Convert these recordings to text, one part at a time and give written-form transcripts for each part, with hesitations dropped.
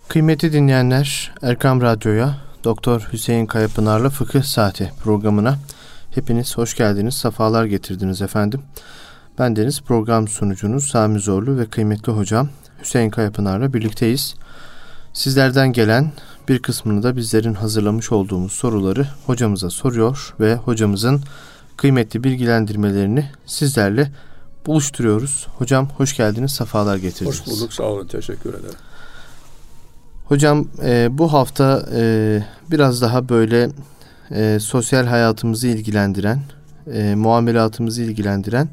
Kıymetli dinleyenler, Erkam Radyo'ya Doktor Hüseyin Kayapınar'la Fıkıh Saati programına hepiniz hoş geldiniz, sefalar getirdiniz efendim. Bendeniz program sunucunuz Sami Zorlu ve kıymetli hocam Hüseyin Kayapınar'la birlikteyiz. Sizlerden gelen bir kısmını da bizlerin hazırlamış olduğumuz soruları hocamıza soruyor ve hocamızın kıymetli bilgilendirmelerini sizlerle buluşturuyoruz. Hocam hoş geldiniz, sefalar getirdiniz. Hoş bulduk, sağ olun, teşekkür ederim. Hocam bu hafta biraz daha böyle sosyal hayatımızı ilgilendiren, muamelatımızı ilgilendiren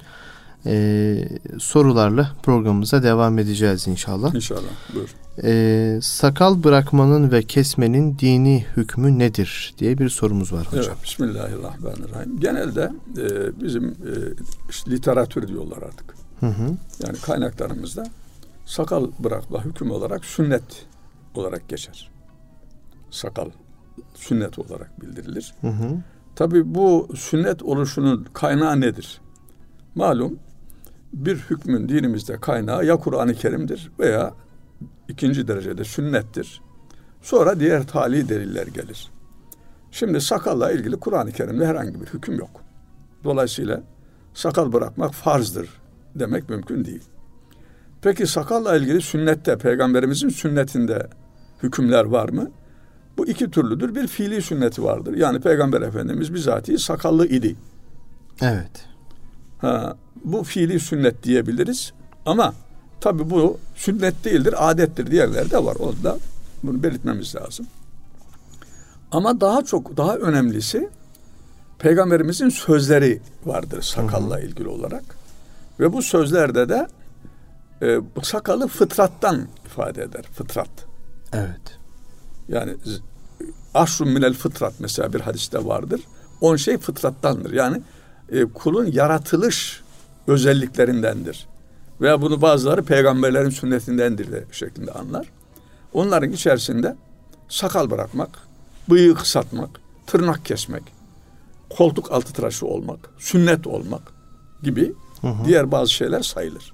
sorularla programımıza devam edeceğiz inşallah. İnşallah, buyur. Sakal bırakmanın ve kesmenin dini hükmü nedir diye bir sorumuz var hocam. Evet, Bismillahirrahmanirrahim. Genelde bizim işte literatür diyorlar artık. Yani kaynaklarımızda sakal bırakma hüküm olarak sünnet olarak geçer. Sakal sünnet olarak bildirilir. Tabii bu sünnet oluşunun kaynağı nedir? Malum bir hükmün dinimizde kaynağı ya Kur'an-ı Kerim'dir veya ikinci derecede sünnettir. Sonra diğer tali deliller gelir. Şimdi sakalla ilgili Kur'an-ı Kerim'de herhangi bir hüküm yok. Dolayısıyla sakal bırakmak farzdır demek mümkün değil. Peki sakalla ilgili sünnette, peygamberimizin sünnetinde hükümler var mı? Bu iki türlüdür. Bir fiili sünneti vardır. Yani peygamber efendimiz bizatihi sakallı idi. Evet. Bu fiili sünnet diyebiliriz. Ama tabii bu sünnet değildir, adettir diyenler de var. O da bunu belirtmemiz lazım. Ama daha önemlisi peygamberimizin sözleri vardır sakalla ilgili olarak. Ve bu sözlerde de sakalı fıtrattan ifade eder. Fıtrat. Evet. Yani aşrun minel fıtrat mesela bir hadiste vardır. 10 şey fıtrattandır. Yani kulun yaratılış özelliklerindendir. Veya bunu bazıları peygamberlerin sünnetindendir de şeklinde anlar. Onların içerisinde sakal bırakmak, bıyığı kısaltmak, tırnak kesmek, koltuk altı tıraşı olmak, sünnet olmak gibi diğer bazı şeyler sayılır.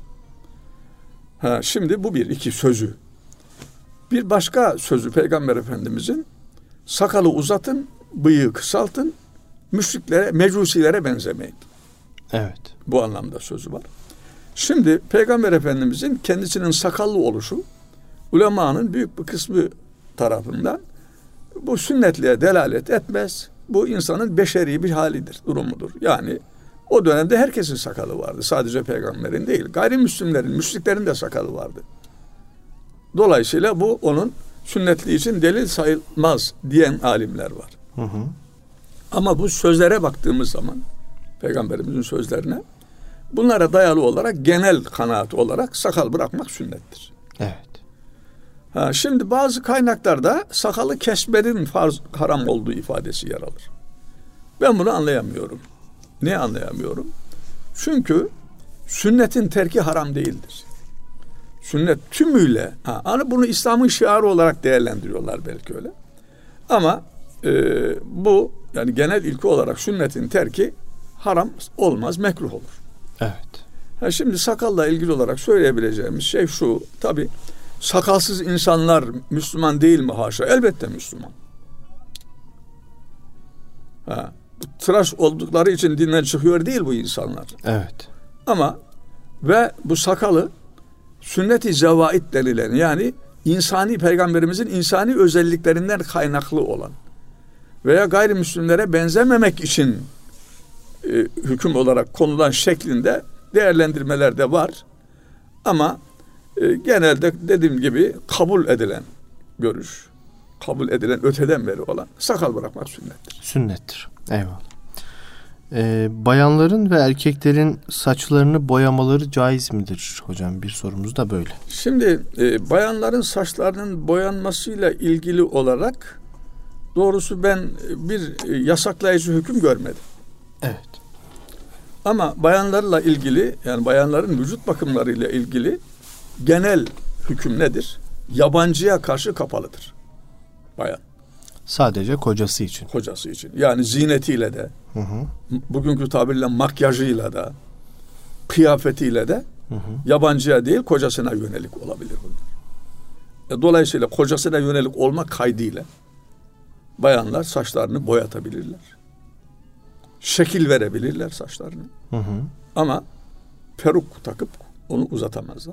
Şimdi bu iki sözü. Bir başka sözü Peygamber Efendimizin sakalı uzatın, bıyığı kısaltın, müşriklere, mecusilere benzemeyin. Evet. Bu anlamda sözü var. Şimdi Peygamber Efendimizin kendisinin sakallı oluşu ulemanın büyük bir kısmı tarafından bu sünnetliğe delalet etmez. Bu insanın beşeri bir halidir, durumudur. Yani o dönemde herkesin sakalı vardı. Sadece peygamberin değil. Gayrimüslimlerin, müşriklerin de sakalı vardı. Dolayısıyla bu onun sünnetliği için delil sayılmaz diyen alimler var. Ama bu sözlere baktığımız zaman peygamberimizin sözlerine bunlara dayalı olarak genel kanaat olarak sakal bırakmak sünnettir. Evet. Şimdi bazı kaynaklarda sakalı kesmenin farz haram olduğu ifadesi yer alır. Ben bunu anlayamıyorum. Niye anlayamıyorum? Çünkü sünnetin terki haram değildir. Sünnet tümüyle, bunu İslam'ın şiarı olarak değerlendiriyorlar belki öyle. Ama bu yani genel ilke olarak sünnetin terki haram olmaz, mekruh olur. Evet. Şimdi sakalla ilgili olarak söyleyebileceğimiz şey şu, tabii sakalsız insanlar Müslüman değil mi haşa? Elbette Müslüman. Tıraş oldukları için dinden çıkıyor değil bu insanlar. Evet. Ama ve bu sakalı sünnet-i zevait denilen yani peygamberimizin insani özelliklerinden kaynaklı olan veya gayrimüslimlere benzememek için hüküm olarak konulan şeklinde değerlendirmeler de var. Ama genelde dediğim gibi kabul edilen görüş, kabul edilen öteden beri olan sakal bırakmak sünnettir. Sünnettir. Eyvallah. Bayanların ve erkeklerin saçlarını boyamaları caiz midir hocam? Bir sorumuz da böyle. Şimdi bayanların saçlarının boyanmasıyla ilgili olarak doğrusu ben bir yasaklayıcı hüküm görmedim. Evet. Ama bayanlarla ilgili yani bayanların vücut bakımlarıyla ilgili genel hüküm nedir? Yabancıya karşı kapalıdır bayan. Sadece kocası için. Kocası için. Yani zinetiyle de, bugünkü tabirle makyajıyla da, kıyafetiyle de yabancıya değil kocasına yönelik olabilir bunlar. Dolayısıyla kocasına yönelik olmak kaydıyla bayanlar saçlarını boyatabilirler. Şekil verebilirler saçlarını. Ama peruk takıp onu uzatamazlar.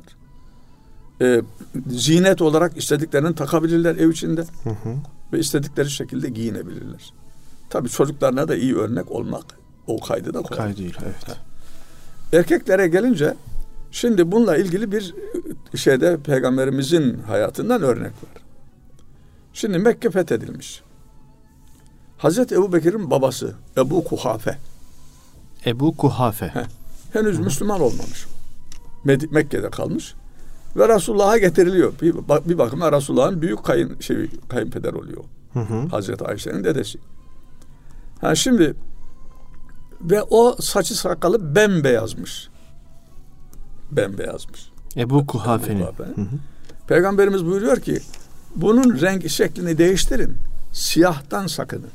Zinet olarak istediklerini takabilirler ev içinde. Ve istedikleri şekilde giyinebilirler. Tabii çocuklarına da iyi örnek olmak o kaydı da kolay. Kaydıyla, evet. Erkeklere gelince şimdi bununla ilgili bir şeyde Peygamberimizin hayatından örnek var. Şimdi Mekke fethedilmiş. Hazreti Ebubekir'in babası Ebu Kuhafe. Ebu Kuhafe. Henüz Müslüman olmamış. Mekke'de kalmış. Ve Resulullah'a getiriliyor. Bir bakıma Resulullah'ın büyük kayınpeder oluyor. Hazreti Ayşe'nin dedesi. Şimdi ve o saçı sakalı bembeyazmış. Bembeyazmış. Ebu Kuhafe'nin. Peygamberimiz buyuruyor ki bunun rengi şeklini değiştirin. Siyahtan sakının.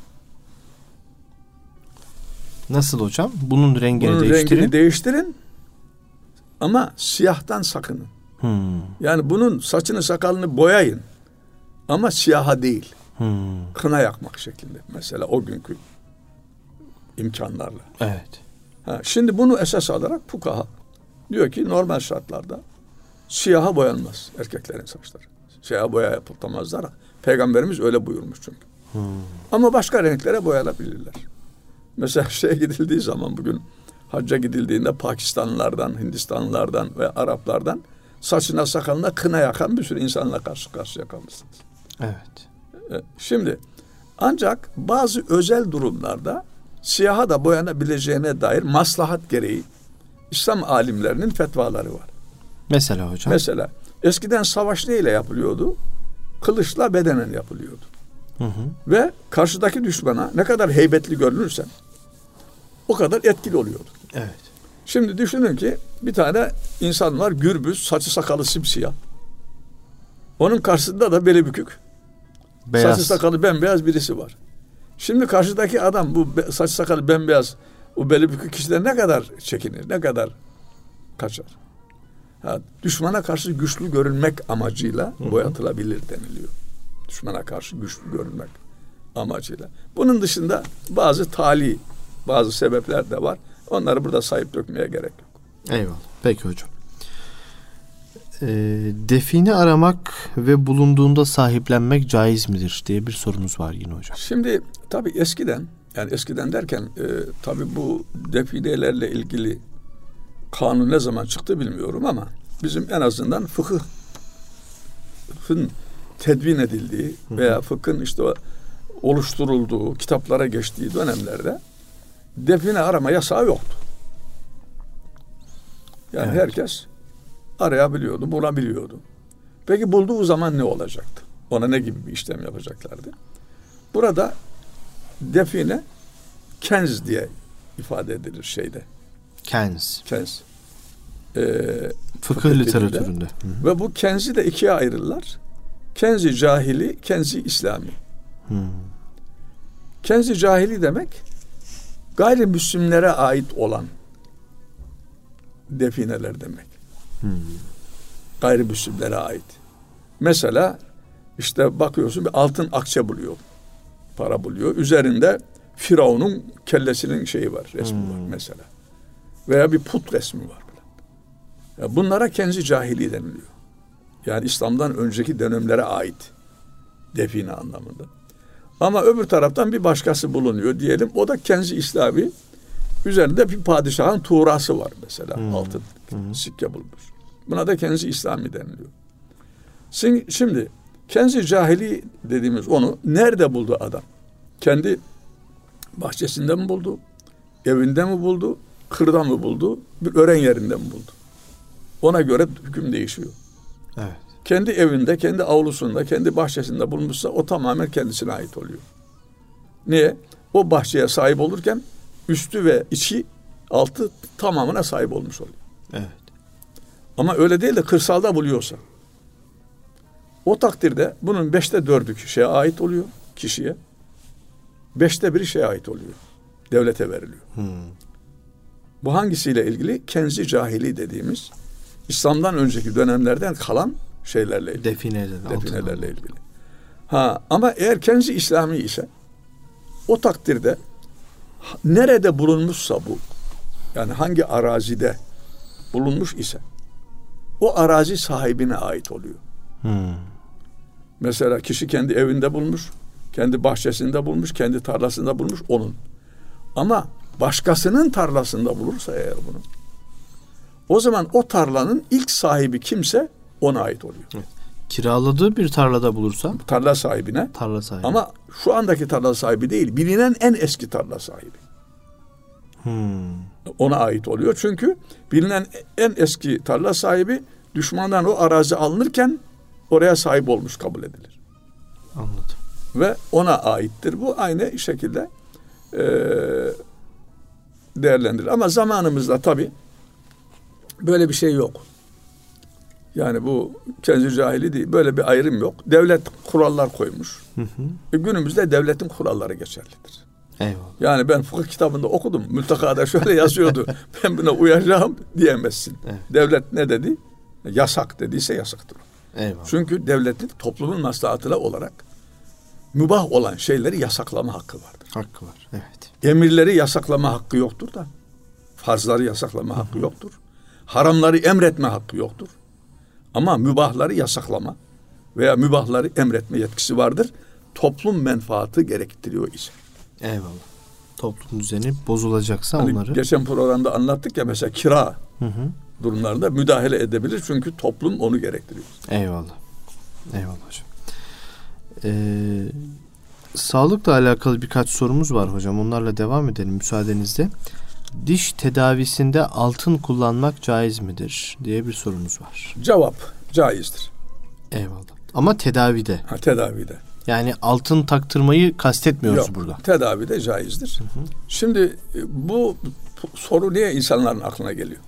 Nasıl hocam? Bunun rengini değiştirin ama siyahtan sakının. Yani bunun saçını sakalını boyayın ama siyaha değil. Kına yakmak şeklinde mesela o günkü imkanlarla. Evet. Şimdi bunu esas alarak fukaha diyor ki normal şartlarda siyaha boyanmaz erkeklerin saçları. Siyaha boya yapılamazlar. Peygamberimiz öyle buyurmuş çünkü. Ama başka renklere boyanabilirler. Mesela gidildiği zaman bugün hacca gidildiğinde Pakistanlılardan, Hindistanlılardan ve Araplardan saçına sakalına kına yakan bir sürü insanla karşı karşıya kalmışsınız. Evet. Şimdi ancak bazı özel durumlarda siyaha da boyanabileceğine dair maslahat gereği İslam alimlerinin fetvaları var. Mesela hocam? Mesela eskiden savaş neyle yapılıyordu? Kılıçla bedenen yapılıyordu. Ve karşıdaki düşmana ne kadar heybetli görünürsen o kadar etkili oluyordu. Evet. Şimdi düşünün ki bir tane insan var, gürbüz, saçı sakalı simsiyah. Onun karşısında da beli bükük. Beyaz. Saçı sakalı bembeyaz birisi var. Şimdi karşıdaki adam bu saçı sakalı bembeyaz, o beli bükük kişiler ne kadar çekinir, ne kadar kaçar. Düşmana karşı güçlü görünmek amacıyla boyatılabilir deniliyor. Düşmana karşı güçlü görünmek amacıyla. Bunun dışında bazı sebepler de var. Onları burada sayıp dökmeye gerek yok. Eyvallah. Peki hocam. Define aramak ve bulunduğunda sahiplenmek caiz midir diye bir sorumuz var yine hocam. Şimdi tabii eskiden derken tabii bu definelerle ilgili kanun ne zaman çıktı bilmiyorum ama bizim en azından fıkhın tedvin edildiği veya fıkhın oluşturulduğu, kitaplara geçtiği dönemlerde define arama yasağı yoktu. Yani herkes arayabiliyordu, bulabiliyordu. Peki bulduğu zaman ne olacaktı? Ona ne gibi bir işlem yapacaklardı? Burada define kenz diye ifade edilir şeyde. Kenz. Fıkıh literatüründe. Ve bu kenzi de ikiye ayrılırlar. Kenzi cahili, kenzi İslami. Kenzi cahili demek gayrimüslimlere ait olan defineler demek. Gayrimüslimlere ait. Mesela bakıyorsun bir altın akçe buluyor. Para buluyor. Üzerinde Firavun'un kellesinin resmi var mesela. Veya bir put resmi var. Bunlara kenzi cahili deniliyor. Yani İslam'dan önceki dönemlere ait define anlamında. Ama öbür taraftan bir başkası bulunuyor diyelim. O da kenzi İslami. Üzerinde bir padişahın tuğrası var mesela. Altın sikke bulmuş. Buna da kenzi İslami deniliyor. Şimdi kenzi cahili dediğimiz onu nerede buldu adam? Kendi bahçesinde mi buldu? Evinde mi buldu? Kırda mı buldu? Bir ören yerinde mi buldu? Ona göre hüküm değişiyor. Evet. Kendi evinde, kendi avlusunda, kendi bahçesinde bulmuşsa o tamamen kendisine ait oluyor. Niye? O bahçeye sahip olurken üstü ve içi, altı tamamına sahip olmuş oluyor. Evet. Ama öyle değil de kırsalda buluyorsa o takdirde bunun 4/5 şeye ait oluyor kişiye. 1/5 şeye ait oluyor. Devlete veriliyor. Bu hangisiyle ilgili? Kenzi cahili dediğimiz İslam'dan önceki dönemlerden kalan şeylerle ilgili. Definelerle ilgili. Ama eğer kendisi İslami ise o takdirde nerede bulunmuşsa bu, yani hangi arazide bulunmuş ise o arazi sahibine ait oluyor. Mesela kişi kendi evinde bulmuş, kendi bahçesinde bulmuş, kendi tarlasında bulmuş, onun. Ama başkasının tarlasında bulursa eğer bunu, o zaman o tarlanın ilk sahibi kimse ona ait oluyor. Evet. Kiraladığı bir tarlada bulursa tarla sahibine. Ama şu andaki tarla sahibi değil, bilinen en eski tarla sahibi. Ona ait oluyor. Çünkü bilinen en eski tarla sahibi düşmandan o arazi alınırken oraya sahip olmuş kabul edilir. Anladım. Ve ona aittir. Bu aynı şekilde değerlendirilir. Ama zamanımızda tabii böyle bir şey yok. Yani bu Kenz-i Cahili değil. Böyle bir ayrım yok. Devlet kurallar koymuş. Günümüzde devletin kuralları geçerlidir. Eyvallah. Yani ben fıkıh kitabında okudum. Mültakada şöyle yazıyordu. Ben buna uyacağım diyemezsin. Evet. Devlet ne dedi? Yasak dediyse yasaktır. Eyvallah. Çünkü devletin toplumun maslahatına olarak mübah olan şeyleri yasaklama hakkı vardır. Hakkı var. Evet. Emirleri yasaklama hakkı yoktur da farzları yasaklama hakkı yoktur. Haramları emretme hakkı yoktur. Ama mübahları yasaklama veya mübahları emretme yetkisi vardır. Toplum menfaatı gerektiriyor ise. Eyvallah. Toplum düzeni bozulacaksa hani onları... Geçen programda anlattık ya, mesela kira durumlarında müdahale edebilir. Çünkü toplum onu gerektiriyor. Eyvallah. Eyvallah hocam. Sağlıkla alakalı birkaç sorumuz var hocam. Onlarla devam edelim müsaadenizle. Diş tedavisinde altın kullanmak caiz midir diye bir sorumuz var. Cevap caizdir. Eyvallah. Ama tedavide. Tedavide. Yani altın taktırmayı kastetmiyoruz yok, burada. Tedavide caizdir. Şimdi bu soru niye insanların aklına geliyor?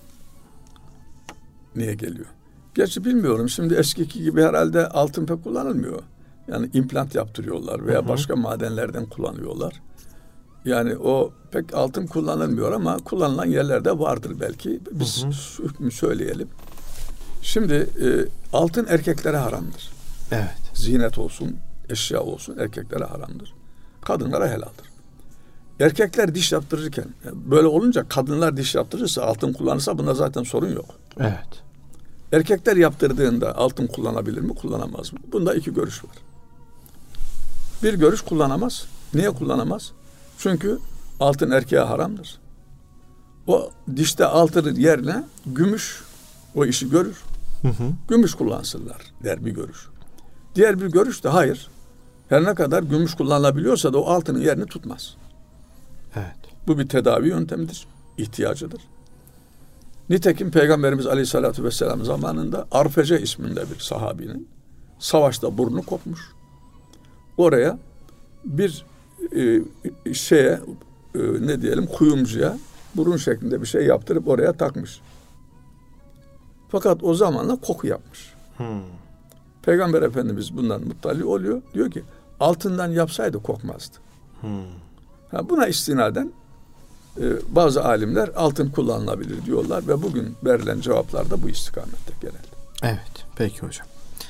Niye geliyor? Gerçi bilmiyorum. Şimdi eskiki gibi herhalde altın pek kullanılmıyor. Yani implant yaptırıyorlar veya başka madenlerden kullanıyorlar. Yani o pek altın kullanılmıyor ama kullanılan yerlerde vardır belki. Biz hükmü söyleyelim. Şimdi altın erkeklere haramdır. Evet. Zinet olsun, eşya olsun erkeklere haramdır. Kadınlara helaldir. Erkekler diş yaptırırken böyle olunca kadınlar diş yaptırırsa, altın kullanırsa bunda zaten sorun yok. Evet. Erkekler yaptırdığında altın kullanabilir mi, kullanamaz mı? Bunda iki görüş var. Bir görüş kullanamaz. Niye kullanamaz? Çünkü altın erkeğe haramdır. O dişte altının yerine gümüş o işi görür. Gümüş kullansınlar der bir görüş. Diğer bir görüş de hayır. Her ne kadar gümüş kullanılabiliyorsa da o altının yerini tutmaz. Evet. Bu bir tedavi yöntemidir. İhtiyacıdır. Nitekim Peygamberimiz Aleyhisselatü Vesselam zamanında Arfece isminde bir sahabinin savaşta burnu kopmuş. Oraya bir ne diyelim, kuyumcuya burun şeklinde bir şey yaptırıp oraya takmış. Fakat o zamanla koku yapmış. Peygamber Efendimiz bundan muttali oluyor. Diyor ki altından yapsaydı kokmazdı. Buna istinaden bazı alimler altın kullanılabilir diyorlar ve bugün verilen cevaplar da bu istikamette genelde. Evet, peki hocam.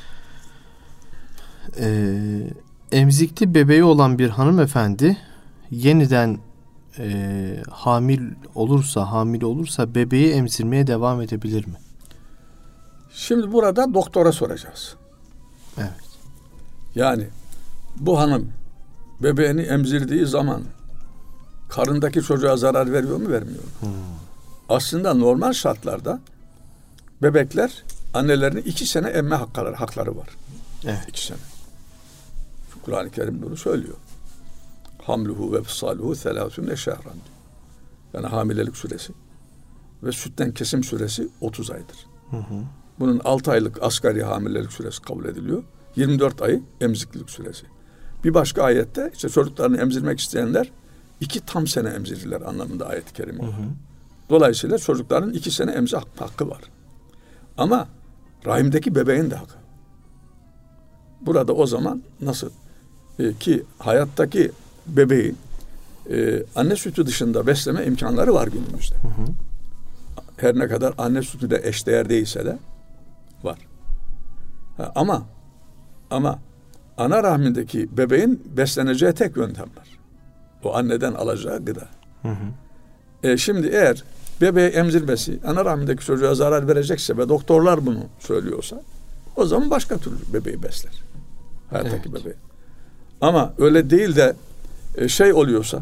Emzikli bebeği olan bir hanımefendi yeniden hamile olursa bebeği emzirmeye devam edebilir mi? Şimdi burada doktora soracağız. Evet. Yani bu hanım bebeğini emzirdiği zaman karındaki çocuğa zarar veriyor mu, vermiyor mu? Aslında normal şartlarda bebekler annelerinin 2 sene emme hakları var. Evet. 2 sene. Kur'an-ı Kerim bunu söylüyor. Hamluhu ve fisaluhu 30 şehran. Yani hamilelik süresi ve sütten kesim süresi 30 aydır. Bunun 6 aylık asgari hamilelik süresi kabul ediliyor. 24 ay emziklilik süresi. Bir başka ayette işte çocuklarını emzirmek isteyenler 2 tam sene emzirirler anlamında ayet-i kerime. Dolayısıyla çocukların 2 sene emzik hakkı var. Ama rahimdeki bebeğin de hakkı. Burada o zaman nasıl ki hayattaki bebeği anne sütü dışında besleme imkanları var günümüzde. Her ne kadar anne sütü de eşdeğer değilse de var. Ama ana rahmindeki bebeğin besleneceği tek yöntem var. O anneden alacağı gıda. Şimdi eğer bebeği emzirmesi ana rahmindeki çocuğa zarar verecekse ve doktorlar bunu söylüyorsa, o zaman başka türlü bebeği besler. Hayattaki bebeği. Ama öyle değil de oluyorsa,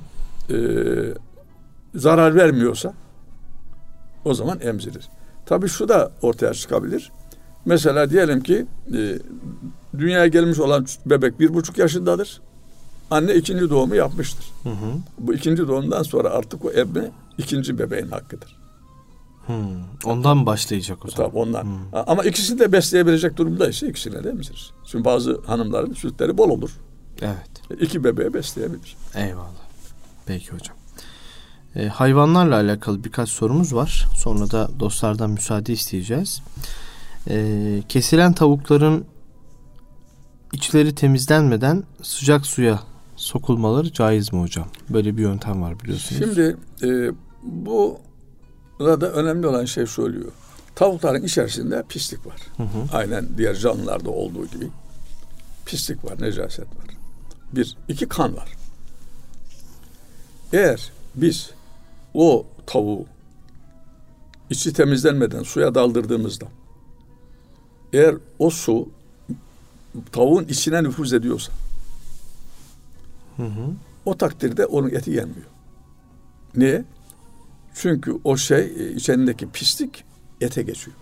zarar vermiyorsa, o zaman emzirir. Tabii şu da ortaya çıkabilir. Mesela diyelim ki dünyaya gelmiş olan bebek 1,5 yaşındadır. Anne ikinci doğumu yapmıştır. Bu ikinci doğumdan sonra artık o emme ikinci bebeğin hakkıdır. Ondan başlayacak o zaman. Tabii ondan. Ama ikisini de besleyebilecek durumdaysa ikisine de emzirir. Çünkü bazı hanımların sütleri bol olur. Evet. 2 bebeği besleyebilir. Eyvallah. Peki hocam. Hayvanlarla alakalı birkaç sorumuz var. Sonra da dostlardan müsaade isteyeceğiz. Kesilen tavukların içleri temizlenmeden sıcak suya sokulmaları caiz mi hocam? Böyle bir yöntem var biliyorsunuz. Şimdi burada önemli olan şey söylüyor. Tavukların içerisinde pislik var. Aynen diğer canlılarda olduğu gibi pislik var, necaset var. 1, 2 kan var. Eğer biz o tavuğu içi temizlenmeden suya daldırdığımızda, eğer o su tavuğun içine nüfuz ediyorsa, o takdirde onun eti yenmiyor. Niye? Çünkü o içindeki pislik ete geçiyor.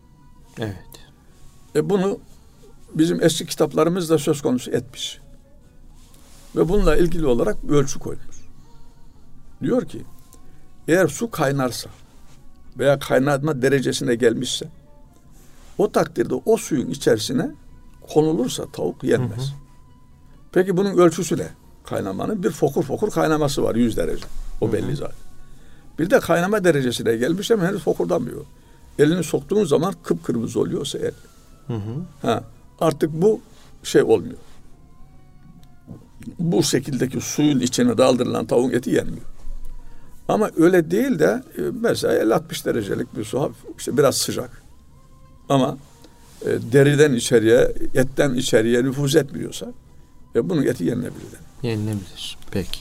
Evet. Bunu bizim eski kitaplarımızda söz konusu etmiş. Ve bununla ilgili olarak ölçü koymuş. Diyor ki, eğer su kaynarsa veya kaynatma derecesine gelmişse, o takdirde o suyun içerisine konulursa tavuk yenmez. Peki bunun ölçüsü ne? Kaynamanın bir fokur fokur kaynaması var 100 derece. O belli zaten. Bir de kaynama derecesine gelmiş ama henüz fokurdamıyor. Elini soktuğun zaman kıpkırmızı oluyorsa el. Artık bu olmuyor. Bu şekildeki suyun içine daldırılan tavuğun eti yenmiyor. Ama öyle değil de mesela 50-60 derecelik bir su, biraz sıcak. Ama deriden içeriye, etten içeriye nüfuz etmiyorsa bunun eti yenilebilir. Yenilebilir. Peki.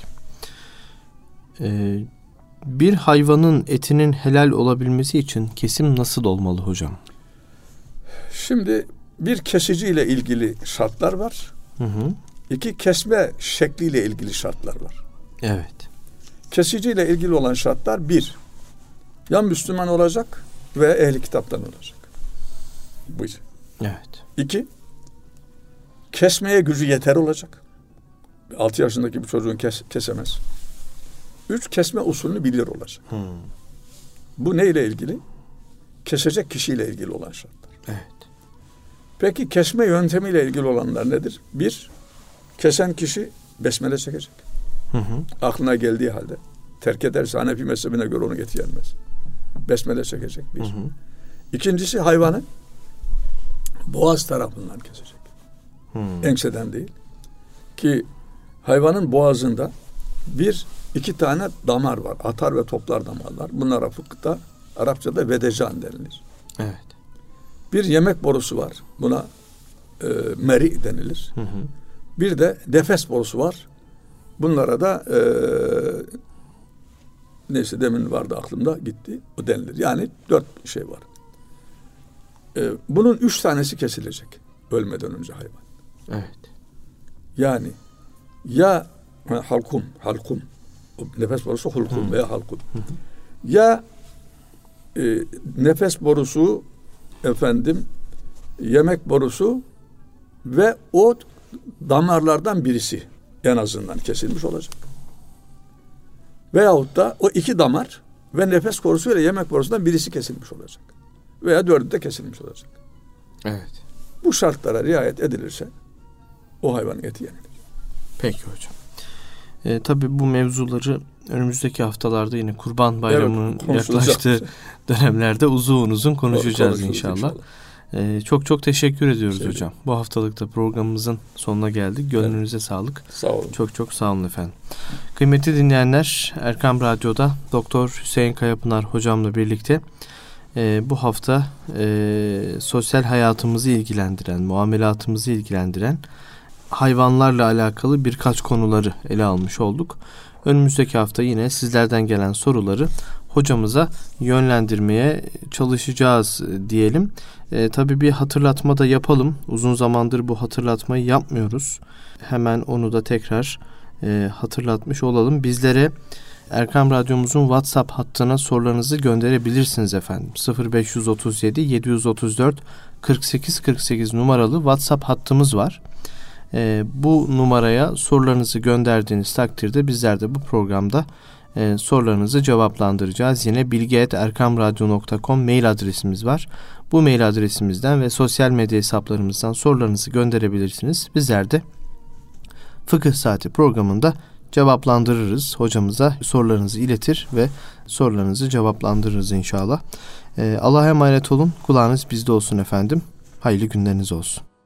Bir hayvanın etinin helal olabilmesi için kesim nasıl olmalı hocam? Şimdi bir kesiciyle ilgili şartlar var. 2 kesme şekliyle ilgili şartlar var. Evet. Kesiciyle ilgili olan şartlar 1. Ya Müslüman olacak ve ehli kitaptan olacak. Bu. Evet. 2. Kesmeye gücü yeter olacak. 6 yaşındaki bir çocuğun kesemez. 3. Kesme usulünü biliyor olacak. Bu neyle ilgili? Kesecek kişiyle ilgili olan şartlar. Evet. Peki kesme yöntemiyle ilgili olanlar nedir? 1. Kesen kişi besmele çekecek. Aklına geldiği halde. Terk ederse Hanefi mezhebine göre onun eti yenmez. Besmele çekecek. 1. İkincisi hayvanı boğaz tarafından kesecek. Enseden değil. Ki hayvanın boğazında 2 tane damar var. Atar ve toplar damarlar. Bunlara fıkıhta, Arapçada vedecan denilir. Evet. Bir yemek borusu var. Buna meri denilir. Bir de nefes borusu var. Bunlara da neyse demin vardı aklımda gitti. O denilir. Yani 4 şey var. Bunun 3 tanesi kesilecek. Ölmeden önce hayvan. Evet. Yani ya halkum. Nefes borusu hulkum veya halkum. Ya nefes borusu, yemek borusu ve o damarlardan birisi en azından kesilmiş olacak. Veyahut da o 2 damar ve nefes borusu ile yemek borusundan birisi kesilmiş olacak. Veya 4'ü de kesilmiş olacak. Evet. Bu şartlara riayet edilirse o hayvanın eti yenilir. Peki hocam. Tabii bu mevzuları önümüzdeki haftalarda yine Kurban Bayramı'nın yaklaştığı dönemlerde uzun konuşacağız inşallah. Çok teşekkür ediyoruz hocam. Bu haftalıkta programımızın sonuna geldik. Gönlünüze sağlık. Sağ olun. Çok sağ olun efendim. Kıymetli dinleyenler, Erkam Radyo'da Doktor Hüseyin Kayapınar hocamla birlikte Bu hafta sosyal hayatımızı ilgilendiren, muamelatımızı ilgilendiren hayvanlarla alakalı birkaç konuları ele almış olduk. Önümüzdeki hafta yine sizlerden gelen soruları hocamıza yönlendirmeye çalışacağız diyelim. Tabii bir hatırlatma da yapalım. Uzun zamandır bu hatırlatmayı yapmıyoruz. Hemen onu da tekrar hatırlatmış olalım. Bizlere Erkam Radyomuzun WhatsApp hattına sorularınızı gönderebilirsiniz efendim. 0537 734 48 48 numaralı WhatsApp hattımız var. Bu numaraya sorularınızı gönderdiğiniz takdirde bizler de bu programda sorularınızı cevaplandıracağız. Yine bilgi@erkamradyo.com mail adresimiz var. Bu mail adresimizden ve sosyal medya hesaplarımızdan sorularınızı gönderebilirsiniz. Bizler de Fıkıh Saati programında cevaplandırırız. Hocamıza sorularınızı iletir ve sorularınızı cevaplandırırız inşallah. Allah'a emanet olun. Kulağınız bizde olsun efendim. Hayırlı günleriniz olsun.